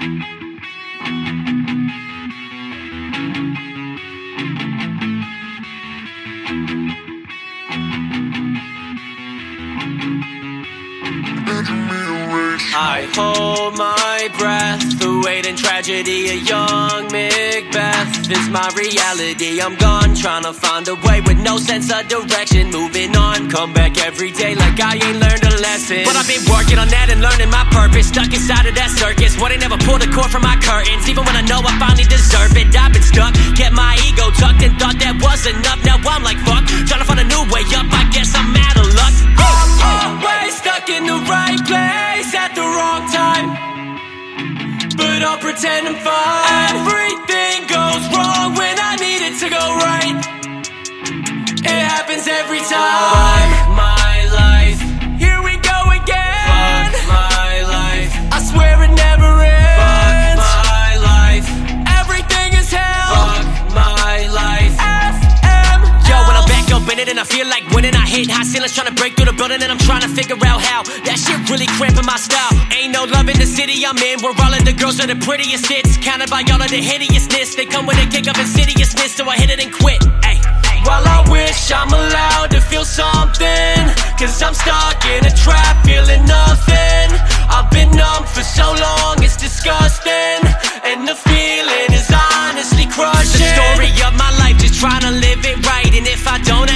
I hold my breath, the weight and tragedy of young Macbeth is my reality. I'm gone, trying to find a way with no sense of direction. Moving on, come back every day like I ain't learned a lesson. But I've been working on that and learning my purpose. Stuck inside of that circus, what they never pulled the cord from my curtains. Even when I know I finally deserve it, I've been stuck, kept my ego tucked and thought that was enough. Now I'm like fuck, trying to find a new way up, I guess I'm out of luck. I'm always stuck in the right place at the wrong time, but I'll pretend I'm fine. Everything goes wrong when I need it to go right. It happens every time. Fuck my life, here we go again. Fuck my life, I swear it never ends. Fuck my life, everything is hell. Fuck my life. FM. Yo, when I'm back up in it and I feel like winning, I hit high ceilings trying to break through the building, and I'm trying to figure out how that shit really cramping my style. Ain't no love in the city I'm in, where all of the girls are the prettiest hits, counted by all of the hideousness. They come with a kick of insidiousness, so I hit it and quit. Ay. While I wish I'm allowed to feel something, cause I'm stuck in a trap, feeling nothing. I've been numb for so long, it's disgusting, and the feeling is honestly crushing. The story of my life, just trying to live it right, and if I don't